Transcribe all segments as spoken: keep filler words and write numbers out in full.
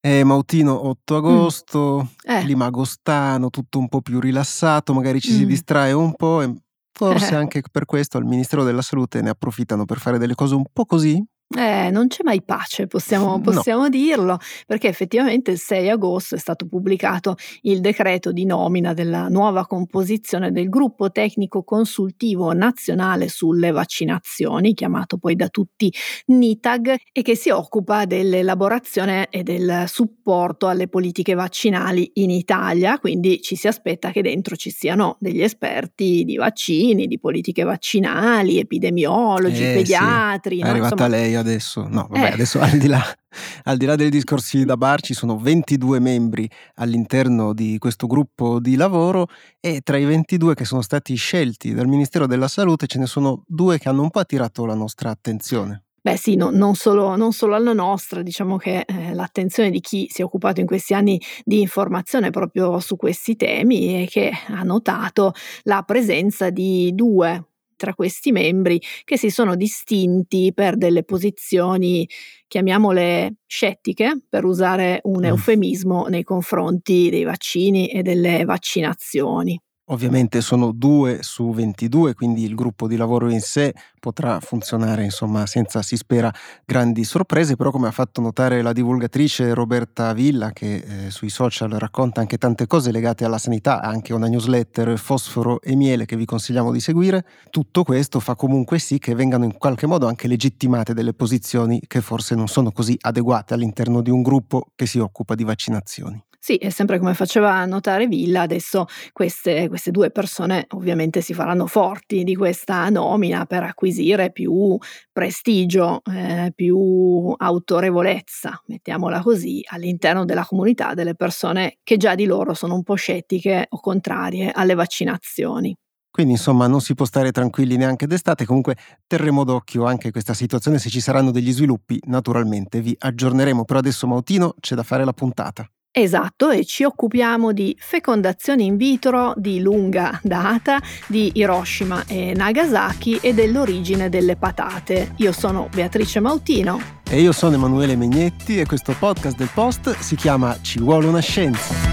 Eh, Mautino, otto Mh. agosto, Eh. clima agostano, tutto un po' più rilassato, magari ci si Mh. distrae un po' e forse Eh. anche per questo al Ministero della Salute ne approfittano per fare delle cose un po' così. Eh, non c'è mai pace, possiamo No. possiamo dirlo, perché effettivamente il sei agosto è stato pubblicato il decreto di nomina della nuova composizione del gruppo tecnico consultivo nazionale sulle vaccinazioni, chiamato poi da tutti NITAG, e che si occupa dell'elaborazione e del supporto alle politiche vaccinali in Italia. Quindi ci si aspetta che dentro ci siano degli esperti di vaccini, di politiche vaccinali, epidemiologi, Eh sì, pediatri, è no, arrivata insomma. lei adesso. No, vabbè, Eh. adesso al di là al di là dei discorsi da bar, ci sono ventidue membri all'interno di questo gruppo di lavoro e tra i ventidue che sono stati scelti dal Ministero della Salute ce ne sono due che hanno un po' attirato la nostra attenzione. Beh sì, no, non solo non solo alla nostra, diciamo che, ehm, l'attenzione di chi si è occupato in questi anni di informazione proprio su questi temi e che ha notato la presenza di due tra questi membri che si sono distinti per delle posizioni, chiamiamole scettiche, per usare un Mh. eufemismo, nei confronti dei vaccini e delle vaccinazioni. Ovviamente sono due su ventidue, quindi il gruppo di lavoro in sé potrà funzionare, insomma, senza, si spera, grandi sorprese, però come ha fatto notare la divulgatrice Roberta Villa, che eh, sui social racconta anche tante cose legate alla sanità, ha anche una newsletter Fosforo e Miele che vi consigliamo di seguire, tutto questo fa comunque sì che vengano in qualche modo anche legittimate delle posizioni che forse non sono così adeguate all'interno di un gruppo che si occupa di vaccinazioni. Sì, e sempre come faceva notare Villa, adesso queste queste due persone ovviamente si faranno forti di questa nomina per acquisire più prestigio, ehm, più autorevolezza, mettiamola così, all'interno della comunità delle persone che già di loro sono un po' scettiche o contrarie alle vaccinazioni. Quindi insomma non si può stare tranquilli neanche d'estate, comunque terremo d'occhio anche questa situazione, se ci saranno degli sviluppi naturalmente vi aggiorneremo, però adesso Mautino c'è da fare la puntata. Esatto, e ci occupiamo di fecondazione in vitro di lunga data, di Hiroshima e Nagasaki e dell'origine delle patate. Io sono Beatrice Mautino. E io sono Emanuele Megnetti e questo podcast del Post si chiama Ci vuole una scienza.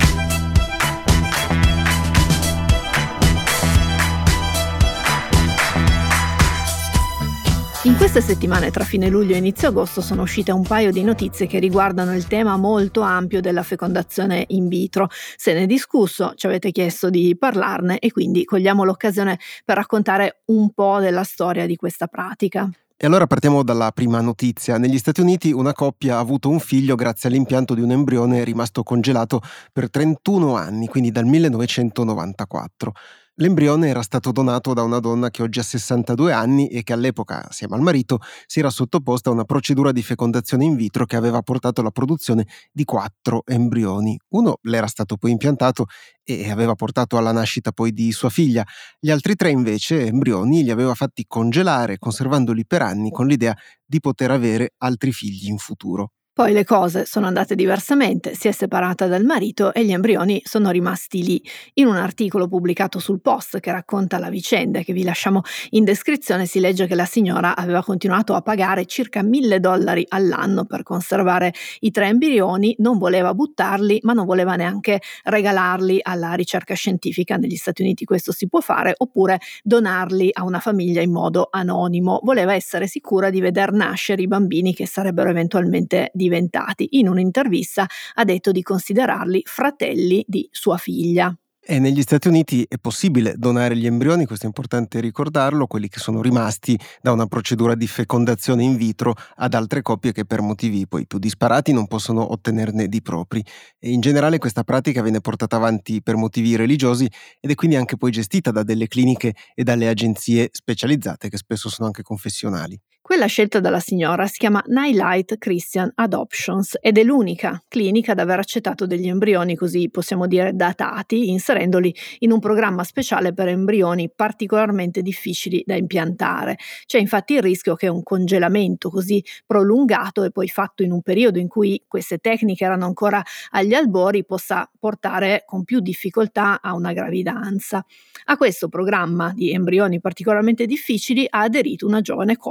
In queste settimane tra fine luglio e inizio agosto sono uscite un paio di notizie che riguardano il tema molto ampio della fecondazione in vitro. Se ne è discusso, ci avete chiesto di parlarne e quindi cogliamo l'occasione per raccontare un po' della storia di questa pratica. E allora partiamo dalla prima notizia. Negli Stati Uniti una coppia ha avuto un figlio grazie all'impianto di un embrione rimasto congelato per trentuno anni, quindi dal millenovecentonovantaquattro. L'embrione era stato donato da una donna che oggi ha sessantadue anni e che all'epoca, assieme al marito, si era sottoposta a una procedura di fecondazione in vitro che aveva portato alla produzione di quattro embrioni. Uno le era stato poi impiantato e aveva portato alla nascita poi di sua figlia. Gli altri tre invece embrioni li aveva fatti congelare, conservandoli per anni con l'idea di poter avere altri figli in futuro. Poi le cose sono andate diversamente, si è separata dal marito e gli embrioni sono rimasti lì. In un articolo pubblicato sul Post che racconta la vicenda e che vi lasciamo in descrizione si legge che la signora aveva continuato a pagare circa mille dollari all'anno per conservare i tre embrioni, non voleva buttarli ma non voleva neanche regalarli alla ricerca scientifica. Negli Stati Uniti questo si può fare, oppure donarli a una famiglia in modo anonimo. Voleva essere sicura di veder nascere i bambini che sarebbero eventualmente diventati. In un'intervista ha detto di considerarli fratelli di sua figlia. E negli Stati Uniti è possibile donare gli embrioni, questo è importante ricordarlo, quelli che sono rimasti da una procedura di fecondazione in vitro ad altre coppie che per motivi poi più disparati non possono ottenerne di propri. E in generale questa pratica viene portata avanti per motivi religiosi ed è quindi anche poi gestita da delle cliniche e dalle agenzie specializzate che spesso sono anche confessionali. Quella scelta dalla signora si chiama Nightlight Christian Adoptions ed è l'unica clinica ad aver accettato degli embrioni, così possiamo dire datati, inserendoli in un programma speciale per embrioni particolarmente difficili da impiantare. C'è infatti il rischio che un congelamento così prolungato e poi fatto in un periodo in cui queste tecniche erano ancora agli albori possa portare con più difficoltà a una gravidanza. A questo programma di embrioni particolarmente difficili ha aderito una giovane coppia che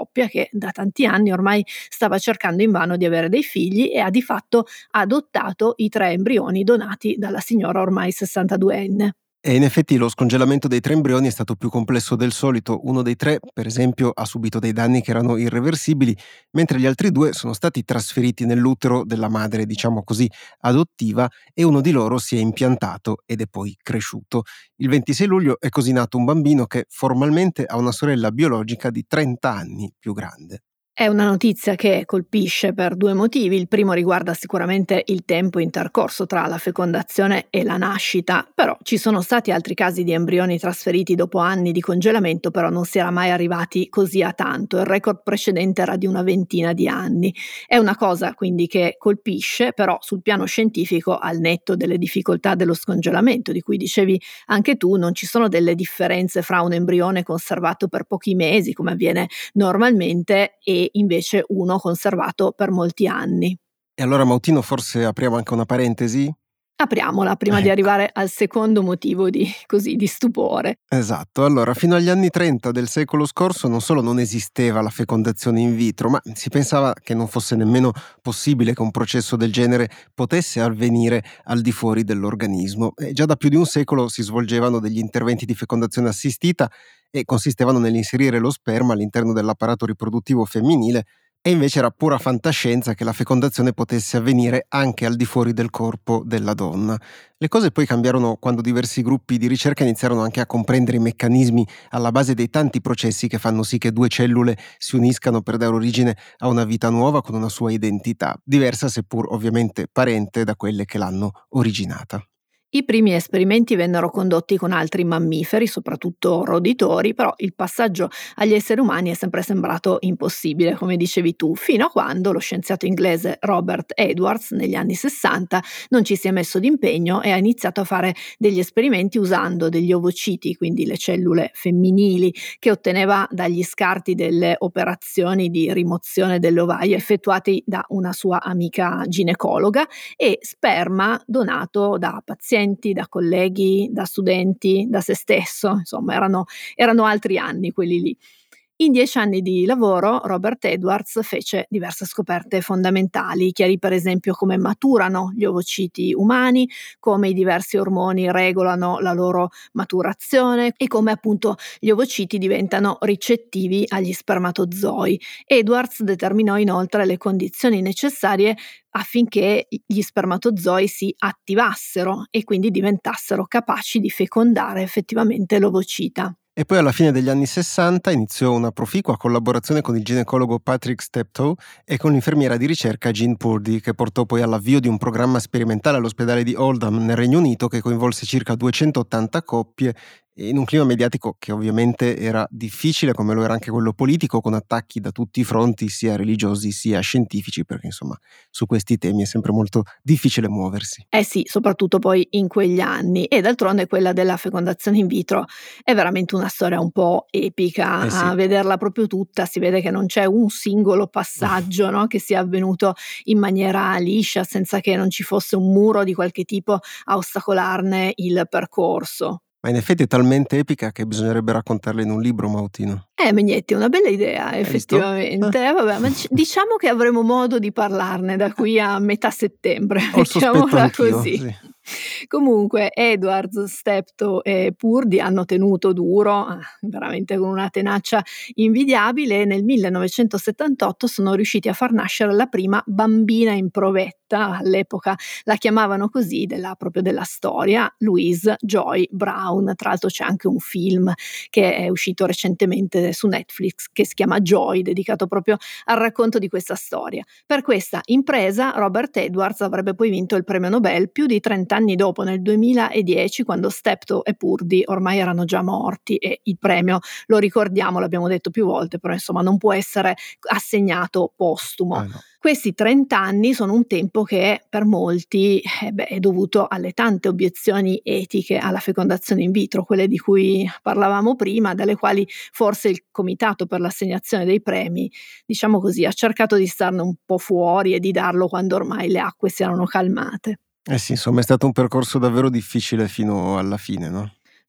che da tanti anni ormai stava cercando invano di avere dei figli e ha di fatto adottato i tre embrioni donati dalla signora ormai sessantaduenne. E in effetti lo scongelamento dei tre embrioni è stato più complesso del solito. Uno dei tre, per esempio, ha subito dei danni che erano irreversibili, mentre gli altri due sono stati trasferiti nell'utero della madre, diciamo così, adottiva, e uno di loro si è impiantato ed è poi cresciuto. Il ventisei luglio è così nato un bambino che formalmente ha una sorella biologica di trenta anni più grande. È una notizia che colpisce per due motivi. Il primo riguarda sicuramente il tempo intercorso tra la fecondazione e la nascita, però ci sono stati altri casi di embrioni trasferiti dopo anni di congelamento, però non si era mai arrivati così a tanto. Il record precedente era di una ventina di anni. È una cosa quindi che colpisce, però sul piano scientifico, al netto delle difficoltà dello scongelamento, di cui dicevi anche tu, non ci sono delle differenze fra un embrione conservato per pochi mesi, come avviene normalmente, e invece uno conservato per molti anni. E allora, Mautino, forse apriamo anche una parentesi? Apriamola prima di Ecco. arrivare al secondo motivo di, così, di stupore. Esatto, allora fino agli anni trenta del secolo scorso non solo non esisteva la fecondazione in vitro, ma si pensava che non fosse nemmeno possibile che un processo del genere potesse avvenire al di fuori dell'organismo. E già da più di un secolo si svolgevano degli interventi di fecondazione assistita e consistevano nell'inserire lo sperma all'interno dell'apparato riproduttivo femminile, e invece era pura fantascienza che la fecondazione potesse avvenire anche al di fuori del corpo della donna. Le cose poi cambiarono quando diversi gruppi di ricerca iniziarono anche a comprendere i meccanismi alla base dei tanti processi che fanno sì che due cellule si uniscano per dare origine a una vita nuova con una sua identità, diversa seppur ovviamente parente da quelle che l'hanno originata. I primi esperimenti vennero condotti con altri mammiferi, soprattutto roditori, però il passaggio agli esseri umani è sempre sembrato impossibile, come dicevi tu, fino a quando lo scienziato inglese Robert Edwards, negli anni sessanta, non ci si è messo d'impegno e ha iniziato a fare degli esperimenti usando degli ovociti, quindi le cellule femminili, che otteneva dagli scarti delle operazioni di rimozione dell'ovaio effettuati da una sua amica ginecologa, e sperma donato da pazienti, da colleghi, da studenti, da se stesso, insomma erano, erano altri anni quelli lì. In dieci anni di lavoro Robert Edwards fece diverse scoperte fondamentali, chiarì per esempio come maturano gli ovociti umani, come i diversi ormoni regolano la loro maturazione e come appunto gli ovociti diventano ricettivi agli spermatozoi. Edwards determinò inoltre le condizioni necessarie affinché gli spermatozoi si attivassero e quindi diventassero capaci di fecondare effettivamente l'ovocita. E poi alla fine degli anni sessanta iniziò una proficua collaborazione con il ginecologo Patrick Steptoe e con l'infermiera di ricerca Jean Purdy, che portò poi all'avvio di un programma sperimentale all'ospedale di Oldham nel Regno Unito che coinvolse circa duecentottanta coppie, in un clima mediatico che ovviamente era difficile, come lo era anche quello politico, con attacchi da tutti i fronti, sia religiosi sia scientifici, perché insomma su questi temi è sempre molto difficile muoversi. Eh sì, soprattutto poi in quegli anni, e d'altronde quella della fecondazione in vitro è veramente una storia un po' epica. Eh sì. A vederla proprio tutta si vede che non c'è un singolo passaggio, no, che sia avvenuto in maniera liscia, senza che non ci fosse un muro di qualche tipo a ostacolarne il percorso. Ma in effetti è talmente epica che bisognerebbe raccontarla in un libro, Mautino. Eh, Megnetti, è una bella idea Hai visto? effettivamente. Eh, vabbè, ma dic- diciamo che avremo modo di parlarne da qui a metà settembre, Ho il sospetto mettiamola anch'io, così. sì. Comunque Edwards, Steptoe e Purdy hanno tenuto duro, ah, veramente con una tenacia invidiabile, e nel millenovecentosettantotto sono riusciti a far nascere la prima bambina in provetta, all'epoca la chiamavano così, della, proprio della storia, Louise Joy Brown. Tra l'altro c'è anche un film che è uscito recentemente su Netflix che si chiama Joy, dedicato proprio al racconto di questa storia. Per questa impresa Robert Edwards avrebbe poi vinto il premio Nobel più di trenta anni dopo, nel duemiladieci, quando Steptoe e Purdy ormai erano già morti, e il premio, lo ricordiamo, l'abbiamo detto più volte, però insomma non può essere assegnato postumo. Ah, no. Questi trenta anni sono un tempo che per molti eh beh, è dovuto alle tante obiezioni etiche alla fecondazione in vitro, quelle di cui parlavamo prima, dalle quali forse il Comitato per l'assegnazione dei premi, diciamo così, ha cercato di starne un po' fuori e di darlo quando ormai le acque si erano calmate. Eh sì, insomma è stato un percorso davvero difficile fino alla fine, no?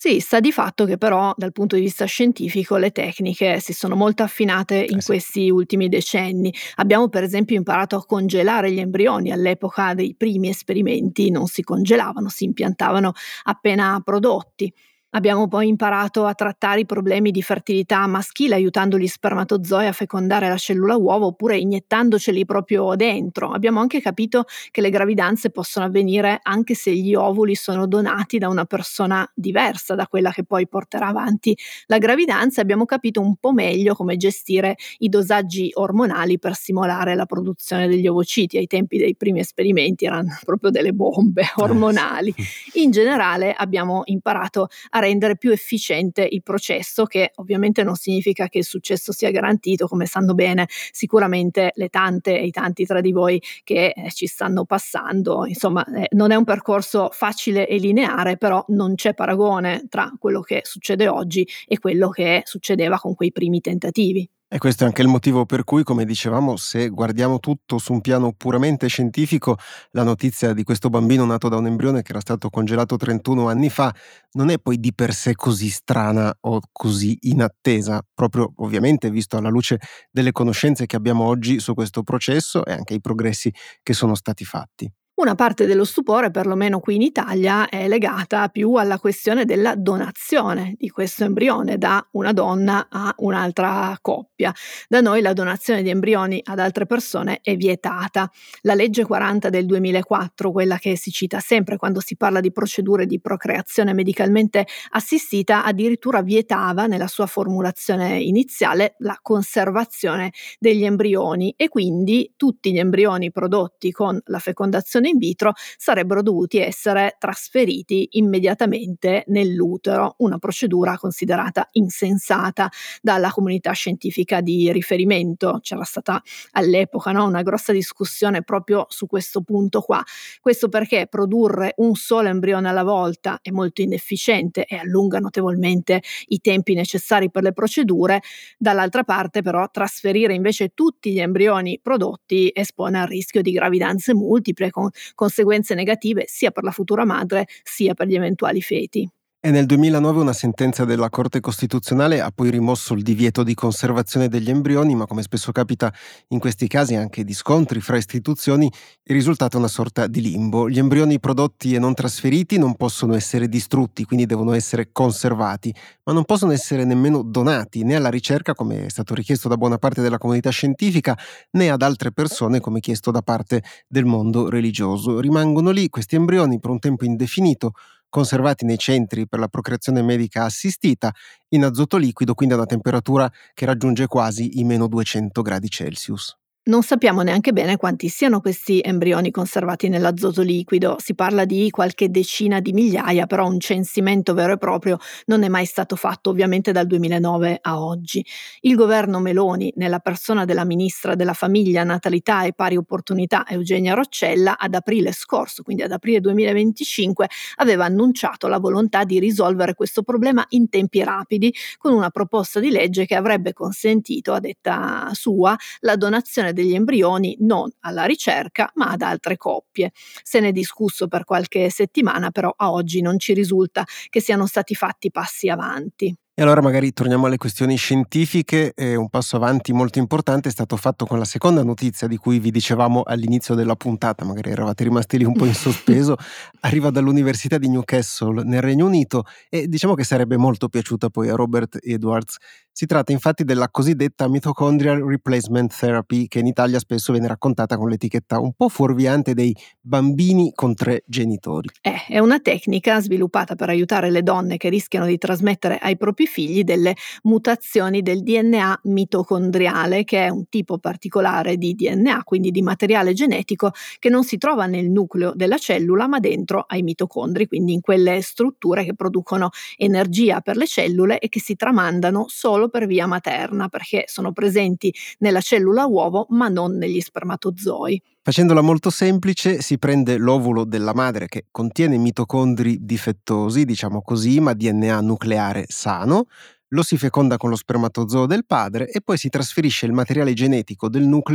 Sì, sta di fatto che però dal punto di vista scientifico le tecniche si sono molto affinate Eh in sì. questi ultimi decenni. Abbiamo per esempio imparato a congelare gli embrioni. All'epoca dei primi esperimenti non si congelavano, si impiantavano appena prodotti. Abbiamo poi imparato a trattare i problemi di fertilità maschile aiutando gli spermatozoi a fecondare la cellula uovo oppure iniettandoceli proprio dentro. Abbiamo anche capito che le gravidanze possono avvenire anche se gli ovuli sono donati da una persona diversa da quella che poi porterà avanti la gravidanza. Abbiamo capito un po' meglio come gestire i dosaggi ormonali per stimolare la produzione degli ovociti. Ai tempi dei primi esperimenti erano proprio delle bombe Eh ormonali. sì. In generale abbiamo imparato a rendere più efficiente il processo, che ovviamente non significa che il successo sia garantito, come sanno bene sicuramente le tante e i tanti tra di voi che eh, ci stanno passando. Insomma, eh, non è un percorso facile e lineare, però non c'è paragone tra quello che succede oggi e quello che succedeva con quei primi tentativi. E questo è anche il motivo per cui, come dicevamo, se guardiamo tutto su un piano puramente scientifico, la notizia di questo bambino nato da un embrione che era stato congelato trentuno anni fa non è poi di per sé così strana o così inattesa, proprio ovviamente visto alla luce delle conoscenze che abbiamo oggi su questo processo e anche i progressi che sono stati fatti. Una parte dello stupore, perlomeno qui in Italia, è legata più alla questione della donazione di questo embrione da una donna a un'altra coppia. Da noi la donazione di embrioni ad altre persone è vietata. La legge quaranta del duemilaquattro, quella che si cita sempre quando si parla di procedure di procreazione medicalmente assistita, addirittura vietava nella sua formulazione iniziale la conservazione degli embrioni e quindi tutti gli embrioni prodotti con la fecondazione in vitro sarebbero dovuti essere trasferiti immediatamente nell'utero, una procedura considerata insensata dalla comunità scientifica di riferimento. C'era stata all'epoca, no, una grossa discussione proprio su questo punto qua. Questo perché produrre un solo embrione alla volta è molto inefficiente e allunga notevolmente i tempi necessari per le procedure. Dall'altra parte però trasferire invece tutti gli embrioni prodotti espone al rischio di gravidanze multiple con conseguenze negative sia per la futura madre sia per gli eventuali feti. E nel duemilanove una sentenza della Corte Costituzionale ha poi rimosso il divieto di conservazione degli embrioni, ma come spesso capita in questi casi anche di scontri fra istituzioni, il risultato è una sorta di limbo. Gli embrioni prodotti e non trasferiti non possono essere distrutti, quindi devono essere conservati, ma non possono essere nemmeno donati né alla ricerca, come è stato richiesto da buona parte della comunità scientifica, né ad altre persone, come chiesto da parte del mondo religioso. Rimangono lì questi embrioni per un tempo indefinito, conservati nei centri per la procreazione medica assistita, in azoto liquido, quindi a una temperatura che raggiunge quasi i meno duecento gradi Celsius. Non sappiamo neanche bene quanti siano questi embrioni conservati nell'azoto liquido, si parla di qualche decina di migliaia, però un censimento vero e proprio non è mai stato fatto ovviamente dal duemilanove a oggi. Il governo Meloni, nella persona della ministra della Famiglia, Natalità e Pari Opportunità Eugenia Roccella, ad aprile scorso, quindi ad aprile duemilaventicinque, aveva annunciato la volontà di risolvere questo problema in tempi rapidi con una proposta di legge che avrebbe consentito, a detta sua, la donazione degli embrioni non alla ricerca ma ad altre coppie. Se ne è discusso per qualche settimana, però a oggi non ci risulta che siano stati fatti passi avanti. E allora magari torniamo alle questioni scientifiche. E un passo avanti molto importante è stato fatto con la seconda notizia di cui vi dicevamo all'inizio della puntata, magari eravate rimasti lì un po' in sospeso. Arriva dall'Università di Newcastle nel Regno Unito e diciamo che sarebbe molto piaciuta poi a Robert Edwards. Si tratta infatti della cosiddetta mitochondrial replacement therapy, che in Italia spesso viene raccontata con l'etichetta un po' fuorviante dei bambini con tre genitori. Eh, è una tecnica sviluppata per aiutare le donne che rischiano di trasmettere ai propri figli delle mutazioni del D N A mitocondriale, che è un tipo particolare di D N A, quindi di materiale genetico che non si trova nel nucleo della cellula ma dentro ai mitocondri, quindi in quelle strutture che producono energia per le cellule e che si tramandano solo per via materna, perché sono presenti nella cellula uovo ma non negli spermatozoi. Facendola molto semplice, si prende l'ovulo della madre che contiene mitocondri difettosi, diciamo così, ma D N A nucleare sano, lo si feconda con lo spermatozoo del padre e poi si trasferisce il materiale genetico del nucleo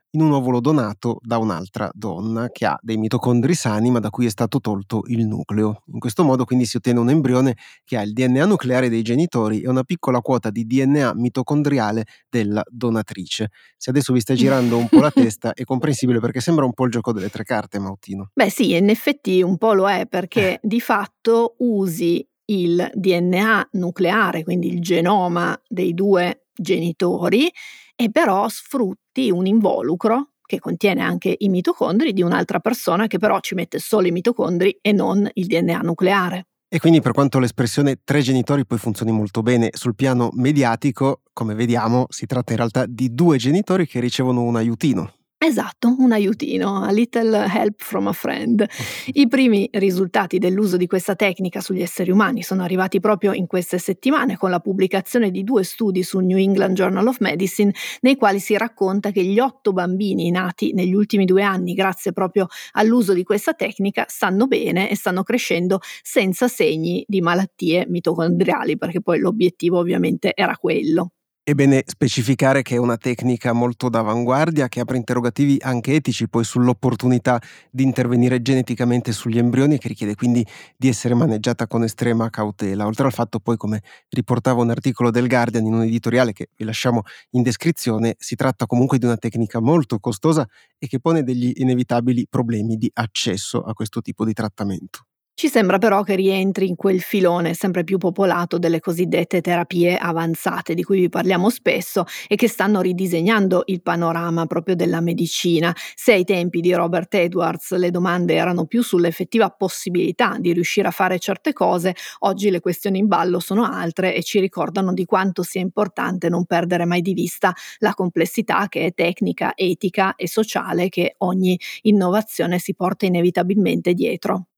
in un ovulo donato da un'altra donna che ha dei mitocondri sani ma da cui è stato tolto il nucleo. In questo modo quindi si ottiene un embrione che ha il D N A nucleare dei genitori e una piccola quota di D N A mitocondriale della donatrice. Se adesso vi sta girando un po' la testa è comprensibile, perché sembra un po' il gioco delle tre carte, Mautino. Beh sì, in effetti un po' lo è, perché di fatto usi il D N A nucleare, quindi il genoma dei due genitori, e però sfrutti un involucro che contiene anche i mitocondri di un'altra persona che però ci mette solo i mitocondri e non il D N A nucleare. E quindi, per quanto l'espressione tre genitori poi funzioni molto bene sul piano mediatico, come vediamo si tratta in realtà di due genitori che ricevono un aiutino. Esatto, un aiutino, a little help from a friend. I primi risultati dell'uso di questa tecnica sugli esseri umani sono arrivati proprio in queste settimane, con la pubblicazione di due studi sul New England Journal of Medicine, nei quali si racconta che gli otto bambini nati negli ultimi due anni grazie proprio all'uso di questa tecnica stanno bene e stanno crescendo senza segni di malattie mitocondriali, perché poi l'obiettivo ovviamente era quello. È bene specificare che è una tecnica molto d'avanguardia, che apre interrogativi anche etici poi sull'opportunità di intervenire geneticamente sugli embrioni e che richiede quindi di essere maneggiata con estrema cautela. Oltre al fatto poi, come riportava un articolo del Guardian in un editoriale che vi lasciamo in descrizione, si tratta comunque di una tecnica molto costosa e che pone degli inevitabili problemi di accesso a questo tipo di trattamento. Ci sembra però che rientri in quel filone sempre più popolato delle cosiddette terapie avanzate, di cui vi parliamo spesso e che stanno ridisegnando il panorama proprio della medicina. Se ai tempi di Robert Edwards le domande erano più sull'effettiva possibilità di riuscire a fare certe cose, oggi le questioni in ballo sono altre e ci ricordano di quanto sia importante non perdere mai di vista la complessità che è tecnica, etica e sociale che ogni innovazione si porta inevitabilmente dietro.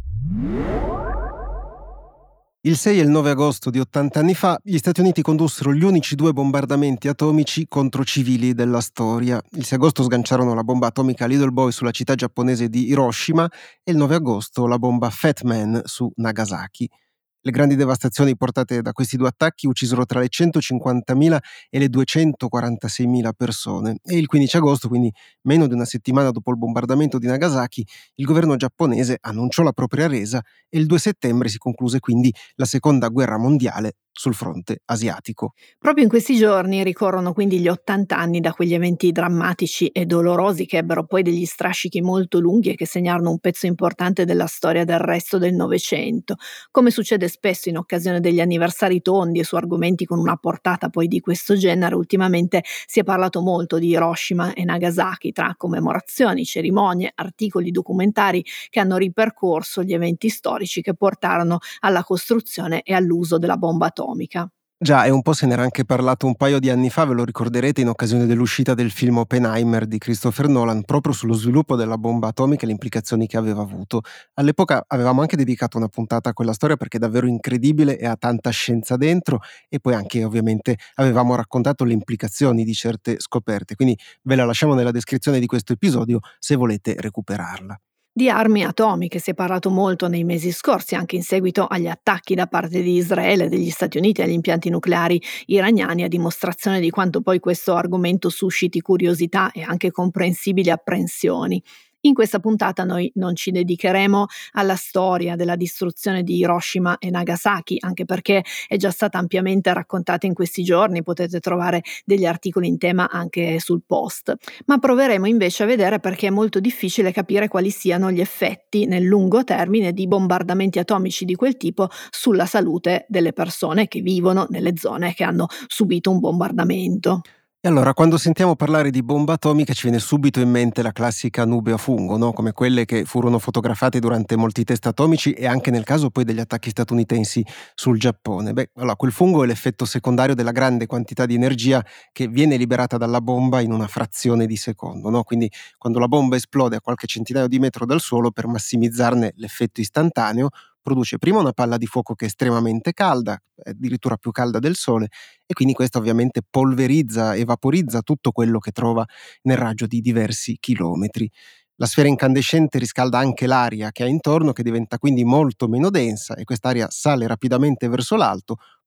Il sei e il nove agosto di ottanta anni fa, gli Stati Uniti condussero gli unici due bombardamenti atomici contro civili della storia. Il sei agosto sganciarono la bomba atomica Little Boy sulla città giapponese di Hiroshima e il nove agosto la bomba Fat Man su Nagasaki. Le grandi devastazioni portate da questi due attacchi uccisero tra le centocinquantamila e le duecentoquarantaseimila persone, e il quindici agosto, quindi meno di una settimana dopo il bombardamento di Nagasaki, il governo giapponese annunciò la propria resa e il due settembre si concluse quindi la seconda guerra mondiale sul fronte asiatico. Proprio in questi giorni ricorrono quindi gli ottanta anni da quegli eventi drammatici e dolorosi che ebbero poi degli strascichi molto lunghi e che segnarono un pezzo importante della storia del resto del Novecento. Come succede spesso in occasione degli anniversari tondi e su argomenti con una portata poi di questo genere, ultimamente si è parlato molto di Hiroshima e Nagasaki, tra commemorazioni, cerimonie, articoli documentari che hanno ripercorso gli eventi storici che portarono alla costruzione e all'uso della bomba atomica. Già, e un po' se n'era anche parlato un paio di anni fa, ve lo ricorderete, in occasione dell'uscita del film Oppenheimer di Christopher Nolan, proprio sullo sviluppo della bomba atomica e le implicazioni che aveva avuto. All'epoca avevamo anche dedicato una puntata a quella storia perché è davvero incredibile e ha tanta scienza dentro, e poi anche ovviamente avevamo raccontato le implicazioni di certe scoperte, quindi ve la lasciamo nella descrizione di questo episodio se volete recuperarla. Di armi atomiche si è parlato molto nei mesi scorsi, anche in seguito agli attacchi da parte di Israele e degli Stati Uniti agli impianti nucleari iraniani, a dimostrazione di quanto poi questo argomento susciti curiosità e anche comprensibili apprensioni. In questa puntata noi non ci dedicheremo alla storia della distruzione di Hiroshima e Nagasaki, anche perché è già stata ampiamente raccontata in questi giorni, potete trovare degli articoli in tema anche sul Post, ma proveremo invece a vedere perché è molto difficile capire quali siano gli effetti nel lungo termine di bombardamenti atomici di quel tipo sulla salute delle persone che vivono nelle zone che hanno subito un bombardamento. E allora, quando sentiamo parlare di bomba atomica ci viene subito in mente la classica nube a fungo, no? Come quelle che furono fotografate durante molti test atomici e anche nel caso poi degli attacchi statunitensi sul Giappone. Beh, allora, quel fungo è l'effetto secondario della grande quantità di energia che viene liberata dalla bomba in una frazione di secondo, no? Quindi quando la bomba esplode a qualche centinaio di metro dal suolo, per massimizzarne l'effetto istantaneo, produce prima una palla di fuoco che è estremamente calda, addirittura più calda del Sole, e quindi questa ovviamente polverizza e vaporizza tutto quello che trova nel raggio di diversi chilometri. La sfera incandescente riscalda anche l'aria che ha intorno, che diventa quindi molto meno densa, e quest'aria sale rapidamente verso l'alto,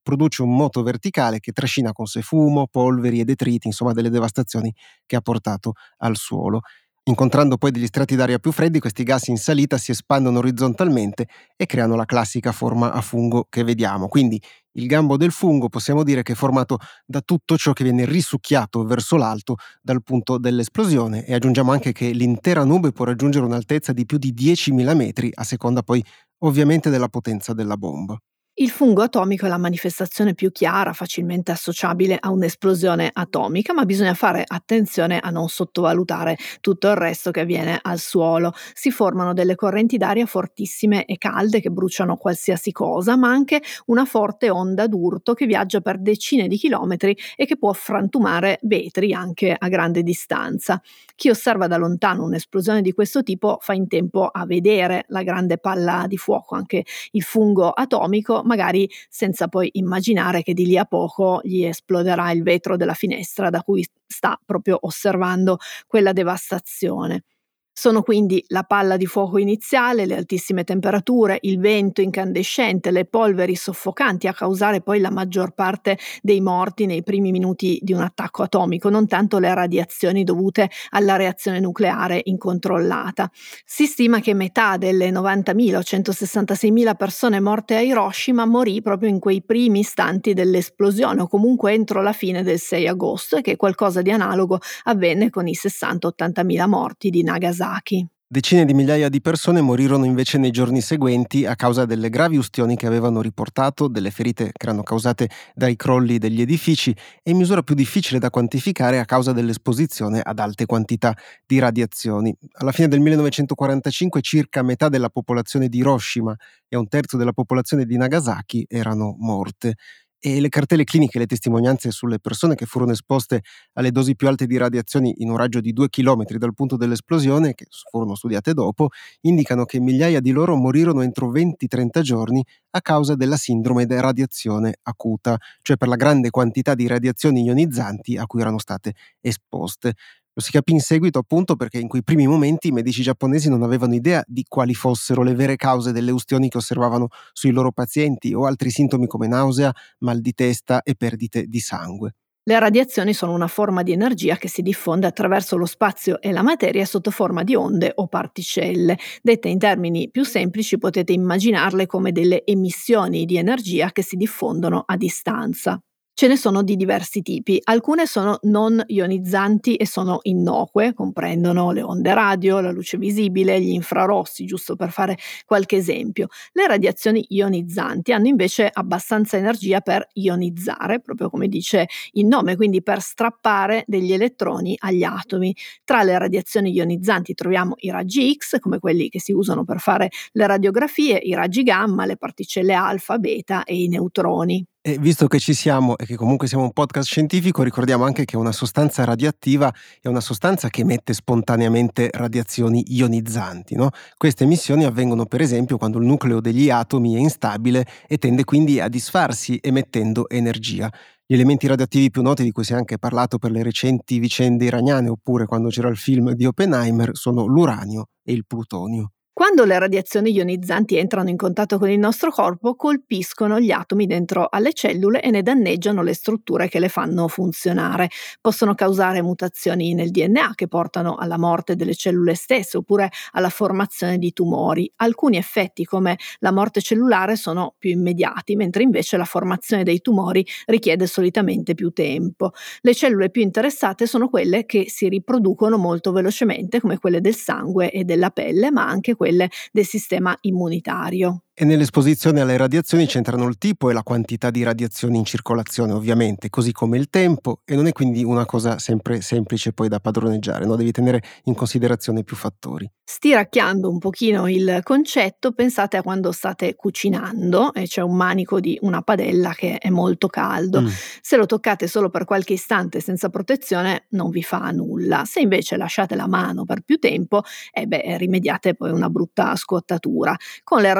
produce un moto verticale che trascina con sé fumo, polveri e detriti, insomma delle devastazioni che ha portato al suolo. Incontrando poi degli strati d'aria più freddi, questi gas in salita si espandono orizzontalmente e creano la classica forma a fungo che vediamo. Quindi il gambo del fungo possiamo dire che è formato da tutto ciò che viene risucchiato verso l'alto dal punto dell'esplosione, e aggiungiamo anche che l'intera nube può raggiungere un'altezza di più di diecimila metri, a seconda poi ovviamente della potenza della bomba. Il fungo atomico è la manifestazione più chiara, facilmente associabile a un'esplosione atomica, ma bisogna fare attenzione a non sottovalutare tutto il resto che avviene al suolo. Si formano delle correnti d'aria fortissime e calde che bruciano qualsiasi cosa, ma anche una forte onda d'urto che viaggia per decine di chilometri e che può frantumare vetri anche a grande distanza. Chi osserva da lontano un'esplosione di questo tipo fa in tempo a vedere la grande palla di fuoco, anche il fungo atomico, magari senza poi immaginare che di lì a poco gli esploderà il vetro della finestra da cui sta proprio osservando quella devastazione. Sono quindi la palla di fuoco iniziale, le altissime temperature, il vento incandescente, le polveri soffocanti a causare poi la maggior parte dei morti nei primi minuti di un attacco atomico, non tanto le radiazioni dovute alla reazione nucleare incontrollata. Si stima che metà delle novantamila o centosessantaseimila persone morte a Hiroshima morì proprio in quei primi istanti dell'esplosione, o comunque entro la fine del sei agosto, e che qualcosa di analogo avvenne con i sessanta ottantamila morti di Nagasaki. Decine di migliaia di persone morirono invece nei giorni seguenti a causa delle gravi ustioni che avevano riportato, delle ferite che erano causate dai crolli degli edifici e, in misura più difficile da quantificare, a causa dell'esposizione ad alte quantità di radiazioni. Alla fine del millenovecentoquarantacinque circa metà della popolazione di Hiroshima e un terzo della popolazione di Nagasaki erano morte. E le cartelle cliniche e le testimonianze sulle persone che furono esposte alle dosi più alte di radiazioni in un raggio di due chilometri dal punto dell'esplosione, che furono studiate dopo, indicano che migliaia di loro morirono entro venti trenta giorni a causa della sindrome da radiazione acuta, cioè per la grande quantità di radiazioni ionizzanti a cui erano state esposte. Lo si capì in seguito appunto perché in quei primi momenti i medici giapponesi non avevano idea di quali fossero le vere cause delle ustioni che osservavano sui loro pazienti, o altri sintomi come nausea, mal di testa e perdite di sangue. Le radiazioni sono una forma di energia che si diffonde attraverso lo spazio e la materia sotto forma di onde o particelle. Dette in termini più semplici, potete immaginarle come delle emissioni di energia che si diffondono a distanza. Ce ne sono di diversi tipi. Alcune sono non ionizzanti e sono innocue, comprendono le onde radio, la luce visibile, gli infrarossi, giusto per fare qualche esempio. Le radiazioni ionizzanti hanno invece abbastanza energia per ionizzare, proprio come dice il nome, quindi per strappare degli elettroni agli atomi. Tra le radiazioni ionizzanti troviamo i raggi X, come quelli che si usano per fare le radiografie, i raggi gamma, le particelle alfa, beta e i neutroni. E visto che ci siamo e che comunque siamo un podcast scientifico, ricordiamo anche che una sostanza radioattiva è una sostanza che emette spontaneamente radiazioni ionizzanti, no? Queste emissioni avvengono per esempio quando il nucleo degli atomi è instabile e tende quindi a disfarsi emettendo energia. Gli elementi radioattivi più noti, di cui si è anche parlato per le recenti vicende iraniane oppure quando c'era il film di Oppenheimer, sono l'uranio e il plutonio. Quando le radiazioni ionizzanti entrano in contatto con il nostro corpo, colpiscono gli atomi dentro alle cellule e ne danneggiano le strutture che le fanno funzionare. Possono causare mutazioni nel D N A che portano alla morte delle cellule stesse oppure alla formazione di tumori. Alcuni effetti, come la morte cellulare, sono più immediati, mentre invece la formazione dei tumori richiede solitamente più tempo. Le cellule più interessate sono quelle che si riproducono molto velocemente, come quelle del sangue e della pelle, ma anche quelle del sistema immunitario. E nell'esposizione alle radiazioni c'entrano il tipo e la quantità di radiazioni in circolazione, ovviamente, così come il tempo, e non è quindi una cosa sempre semplice poi da padroneggiare, no? Devi tenere in considerazione più fattori. Stiracchiando un pochino il concetto, pensate a quando state cucinando e c'è un manico di una padella che è molto caldo. Mm. Se lo toccate solo per qualche istante senza protezione, non vi fa nulla. Se invece lasciate la mano per più tempo, eh beh, rimediate poi una brutta scottatura. Con le radiazioni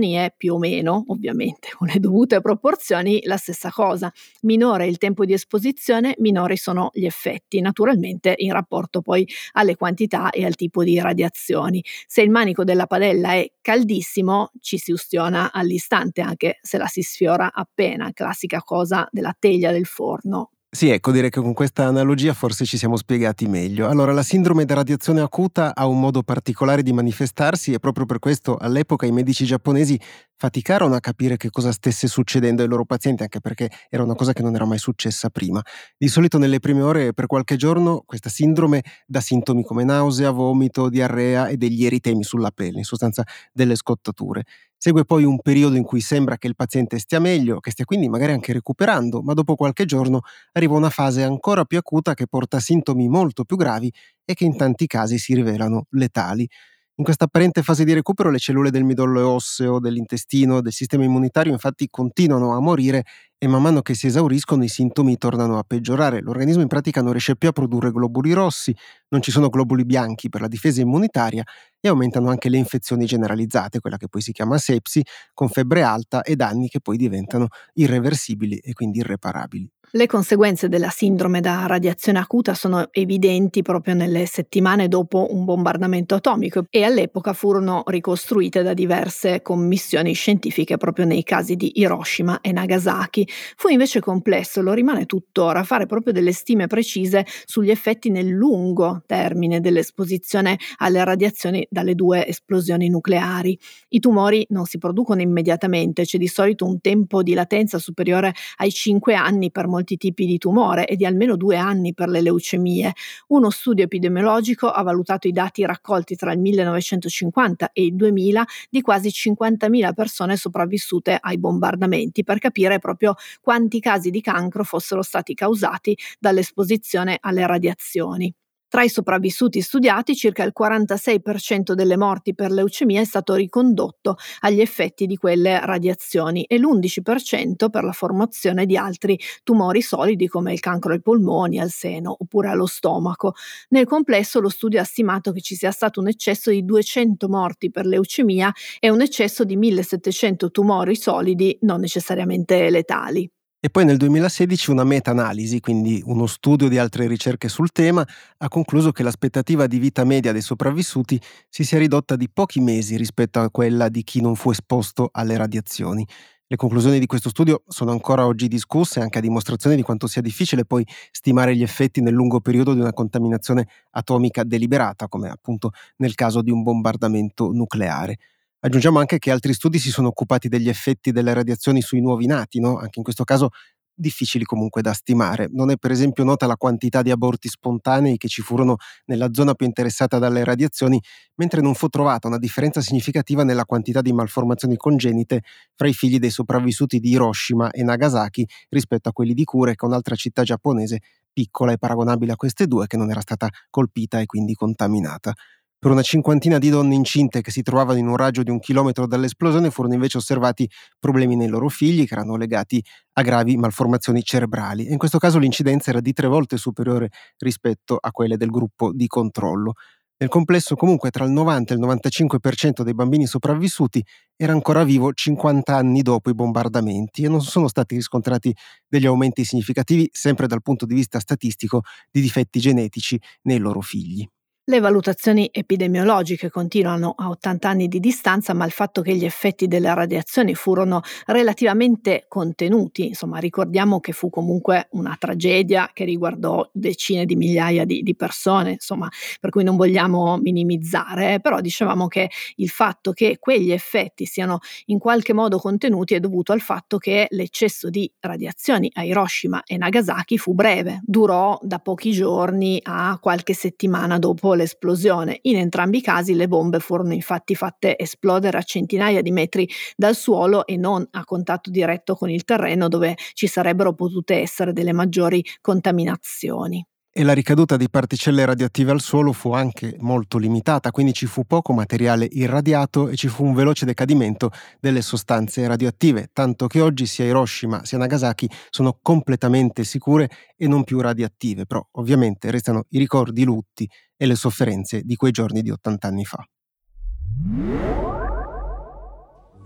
radiazioni è più o meno, ovviamente con le dovute proporzioni, la stessa cosa. Minore il tempo di esposizione, minori sono gli effetti, naturalmente in rapporto poi alle quantità e al tipo di radiazioni. Se il manico della padella è caldissimo, ci si ustiona all'istante, anche se la si sfiora appena, classica cosa della teglia del forno. Sì, ecco, direi che con questa analogia forse ci siamo spiegati meglio. Allora, la sindrome da radiazione acuta ha un modo particolare di manifestarsi e proprio per questo all'epoca i medici giapponesi faticarono a capire che cosa stesse succedendo ai loro pazienti, anche perché era una cosa che non era mai successa prima. Di solito nelle prime ore per qualche giorno questa sindrome dà sintomi come nausea, vomito, diarrea e degli eritemi sulla pelle, in sostanza delle scottature. Segue poi un periodo in cui sembra che il paziente stia meglio, che stia quindi magari anche recuperando, ma dopo qualche giorno arriva una fase ancora più acuta che porta a sintomi molto più gravi e che in tanti casi si rivelano letali. In questa apparente fase di recupero le cellule del midollo osseo, dell'intestino, del sistema immunitario infatti continuano a morire e man mano che si esauriscono i sintomi tornano a peggiorare. L'organismo in pratica non riesce più a produrre globuli rossi, non ci sono globuli bianchi per la difesa immunitaria e aumentano anche le infezioni generalizzate, quella che poi si chiama sepsi, con febbre alta e danni che poi diventano irreversibili e quindi irreparabili. Le conseguenze della sindrome da radiazione acuta sono evidenti proprio nelle settimane dopo un bombardamento atomico e all'epoca furono ricostruite da diverse commissioni scientifiche proprio nei casi di Hiroshima e Nagasaki. Fu invece complesso, lo rimane tuttora, fare proprio delle stime precise sugli effetti nel lungo termine dell'esposizione alle radiazioni dalle due esplosioni nucleari. I tumori non si producono immediatamente, c'è di solito un tempo di latenza superiore ai cinque anni per molti tipi di tumore e di almeno due anni per le leucemie. Uno studio epidemiologico ha valutato i dati raccolti tra il millenovecentocinquanta e il duemila di quasi cinquantamila persone sopravvissute ai bombardamenti per capire proprio quanti casi di cancro fossero stati causati dall'esposizione alle radiazioni. Tra i sopravvissuti studiati, circa il quarantasei per cento delle morti per leucemia è stato ricondotto agli effetti di quelle radiazioni e l'undici per cento per la formazione di altri tumori solidi come il cancro ai polmoni, al seno oppure allo stomaco. Nel complesso lo studio ha stimato che ci sia stato un eccesso di duecento morti per leucemia e un eccesso di millesettecento tumori solidi non necessariamente letali. E poi nel duemilasedici una meta-analisi, quindi uno studio di altre ricerche sul tema, ha concluso che l'aspettativa di vita media dei sopravvissuti si sia ridotta di pochi mesi rispetto a quella di chi non fu esposto alle radiazioni. Le conclusioni di questo studio sono ancora oggi discusse, anche a dimostrazione di quanto sia difficile poi stimare gli effetti nel lungo periodo di una contaminazione atomica deliberata, come appunto nel caso di un bombardamento nucleare. Aggiungiamo anche che altri studi si sono occupati degli effetti delle radiazioni sui nuovi nati, no? Anche in questo caso difficili comunque da stimare. Non è per esempio nota la quantità di aborti spontanei che ci furono nella zona più interessata dalle radiazioni, mentre non fu trovata una differenza significativa nella quantità di malformazioni congenite fra i figli dei sopravvissuti di Hiroshima e Nagasaki rispetto a quelli di Kure, un'altra città giapponese piccola e paragonabile a queste due, che non era stata colpita e quindi contaminata. Per una cinquantina di donne incinte che si trovavano in un raggio di un chilometro dall'esplosione furono invece osservati problemi nei loro figli che erano legati a gravi malformazioni cerebrali e in questo caso l'incidenza era di tre volte superiore rispetto a quelle del gruppo di controllo. Nel complesso comunque tra il novanta e il novantacinque per cento dei bambini sopravvissuti era ancora vivo cinquanta anni dopo i bombardamenti e non sono stati riscontrati degli aumenti significativi, sempre dal punto di vista statistico, di difetti genetici nei loro figli. Le valutazioni epidemiologiche continuano a ottanta anni di distanza, ma il fatto che gli effetti delle radiazioni furono relativamente contenuti, insomma, ricordiamo che fu comunque una tragedia che riguardò decine di migliaia di, di persone, insomma, per cui non vogliamo minimizzare, però dicevamo che il fatto che quegli effetti siano in qualche modo contenuti è dovuto al fatto che l'eccesso di radiazioni a Hiroshima e Nagasaki fu breve, durò da pochi giorni a qualche settimana dopo l'esplosione. In entrambi i casi le bombe furono infatti fatte esplodere a centinaia di metri dal suolo e non a contatto diretto con il terreno dove ci sarebbero potute essere delle maggiori contaminazioni. E la ricaduta di particelle radioattive al suolo fu anche molto limitata, quindi ci fu poco materiale irradiato e ci fu un veloce decadimento delle sostanze radioattive, tanto che oggi sia Hiroshima sia Nagasaki sono completamente sicure e non più radioattive, però ovviamente restano i ricordi, i lutti e le sofferenze di quei giorni di ottanta anni fa.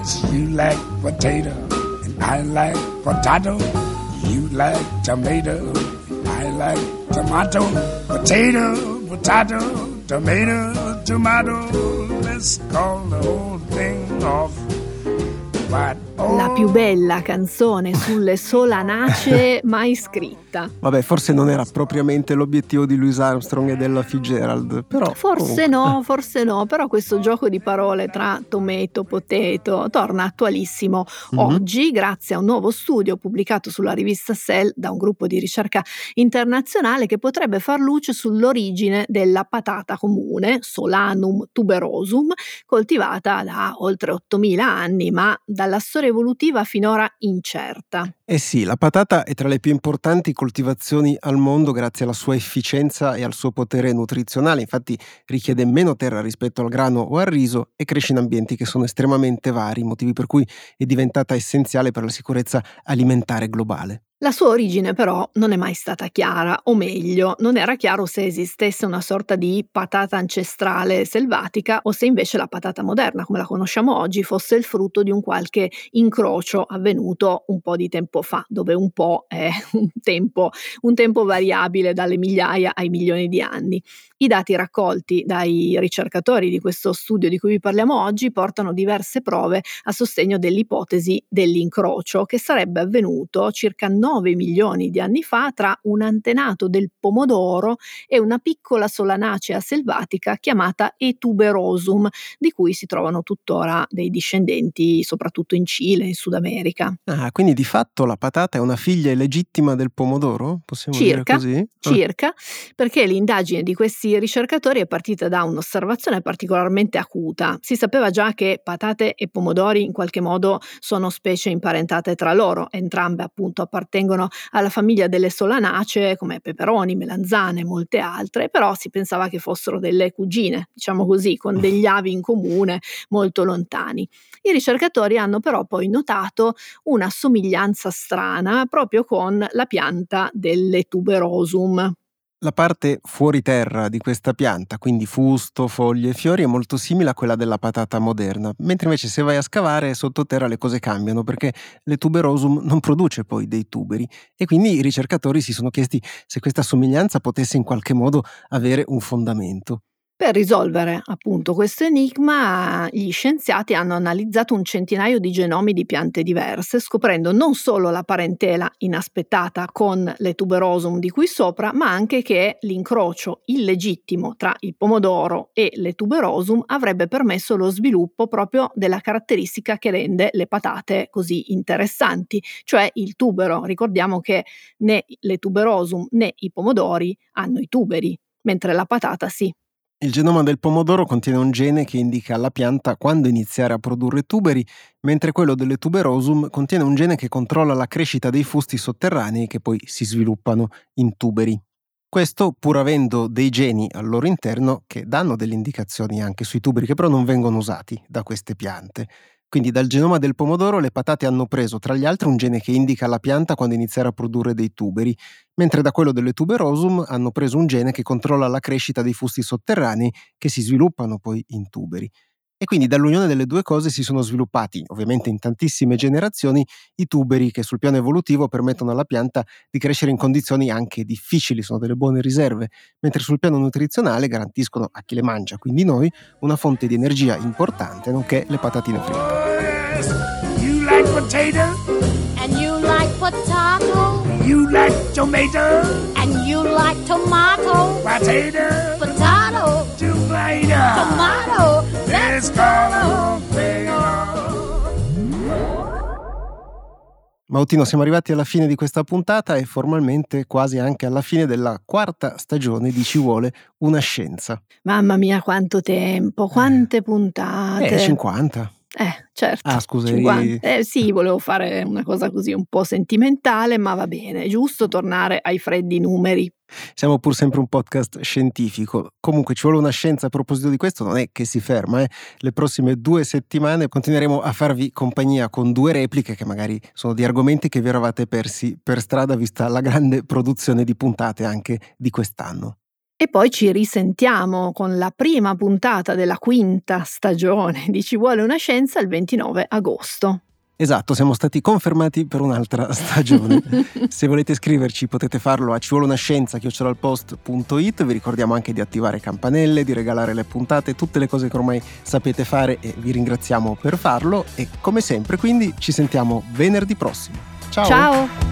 You like potato, and I like potato. You like tomato, I like tomato. Potato, potato, tomato, tomato. Let's call the whole thing off. But, oh. La più bella canzone sulle solanacee mai scritta. Vabbè, forse non era propriamente l'obiettivo di Louis Armstrong e della Fitzgerald, però Forse comunque. no, forse no, però questo gioco di parole tra tomato, potato torna attualissimo Mhm. oggi grazie a un nuovo studio pubblicato sulla rivista Cell da un gruppo di ricerca internazionale che potrebbe far luce sull'origine della patata comune, Solanum tuberosum, coltivata da oltre ottomila anni, ma dalla storia evolutiva finora incerta. Eh sì, la patata è tra le più importanti coltivazioni al mondo grazie alla sua efficienza e al suo potere nutrizionale, infatti richiede meno terra rispetto al grano o al riso e cresce in ambienti che sono estremamente vari, motivi per cui è diventata essenziale per la sicurezza alimentare globale. La sua origine però non è mai stata chiara, o meglio, non era chiaro se esistesse una sorta di patata ancestrale selvatica o se invece la patata moderna, come la conosciamo oggi, fosse il frutto di un qualche incrocio avvenuto un po' di tempo fa, dove un po' è un tempo, un tempo variabile dalle migliaia ai milioni di anni. I dati raccolti dai ricercatori di questo studio di cui vi parliamo oggi portano diverse prove a sostegno dell'ipotesi dell'incrocio che sarebbe avvenuto circa nove milioni di anni fa tra un antenato del pomodoro e una piccola solanacea selvatica chiamata Etuberosum, di cui si trovano tuttora dei discendenti soprattutto in Cile, in Sud America. Ah, quindi di fatto la patata è una figlia illegittima del pomodoro? Possiamo Circa, dire così? Ah. circa, perché l'indagine di questi ricercatori è partita da un'osservazione particolarmente acuta. Si sapeva già che patate e pomodori in qualche modo sono specie imparentate tra loro, entrambe appunto appartengono alla famiglia delle solanacee come peperoni, melanzane e molte altre, però si pensava che fossero delle cugine, diciamo così, con degli avi in comune molto lontani. I ricercatori hanno però poi notato una somiglianza strana proprio con la pianta delle tuberosum. La parte fuori terra di questa pianta, quindi fusto, foglie e fiori, è molto simile a quella della patata moderna, mentre invece se vai a scavare sottoterra le cose cambiano perché le tuberosum non produce poi dei tuberi e quindi i ricercatori si sono chiesti se questa somiglianza potesse in qualche modo avere un fondamento. Per risolvere appunto questo enigma, gli scienziati hanno analizzato un centinaio di genomi di piante diverse, scoprendo non solo la parentela inaspettata con le tuberosum di qui sopra, ma anche che l'incrocio illegittimo tra il pomodoro e le tuberosum avrebbe permesso lo sviluppo proprio della caratteristica che rende le patate così interessanti, cioè il tubero. Ricordiamo che né le tuberosum né i pomodori hanno i tuberi, mentre la patata sì. Il genoma del pomodoro contiene un gene che indica alla pianta quando iniziare a produrre tuberi, mentre quello delle tuberosum contiene un gene che controlla la crescita dei fusti sotterranei che poi si sviluppano in tuberi. Questo pur avendo dei geni al loro interno che danno delle indicazioni anche sui tuberi che però non vengono usati da queste piante. Quindi dal genoma del pomodoro le patate hanno preso tra gli altri un gene che indica alla pianta quando iniziare a produrre dei tuberi, mentre da quello delle tuberosum hanno preso un gene che controlla la crescita dei fusti sotterranei che si sviluppano poi in tuberi. E quindi dall'unione delle due cose si sono sviluppati, ovviamente in tantissime generazioni, i tuberi che sul piano evolutivo permettono alla pianta di crescere in condizioni anche difficili, sono delle buone riserve, mentre sul piano nutrizionale garantiscono a chi le mangia, quindi noi, una fonte di energia importante, nonché le patatine fritte. You like potato, And you like potato, you like tomato, and you like tomato, potato, potato, tomato. tomato. Let's call the whole thing off. Mautino, siamo arrivati alla fine di questa puntata e formalmente quasi anche alla fine della quarta stagione di Ci vuole una scienza. Mamma mia, quanto tempo, quante puntate. Eh, cinquanta. Eh, certo. Ah, scusa, eri- cinquanta. Eh sì, volevo fare una cosa così un po' sentimentale, ma va bene, è giusto tornare ai freddi numeri. Siamo pur sempre un podcast scientifico. Comunque ci vuole una scienza a proposito di questo, non è che si ferma. Eh. Le prossime due settimane continueremo a farvi compagnia con due repliche che magari sono di argomenti che vi eravate persi per strada vista la grande produzione di puntate anche di quest'anno. E poi ci risentiamo con la prima puntata della quinta stagione di Ci vuole una scienza il ventinove agosto. Esatto, siamo stati confermati per un'altra stagione. Se volete scriverci potete farlo a civuoleunascienza chiocciola il post punto it. Vi ricordiamo anche di attivare campanelle, di regalare le puntate, tutte le cose che ormai sapete fare, e vi ringraziamo per farlo. E come sempre quindi ci sentiamo venerdì prossimo. Ciao! Ciao!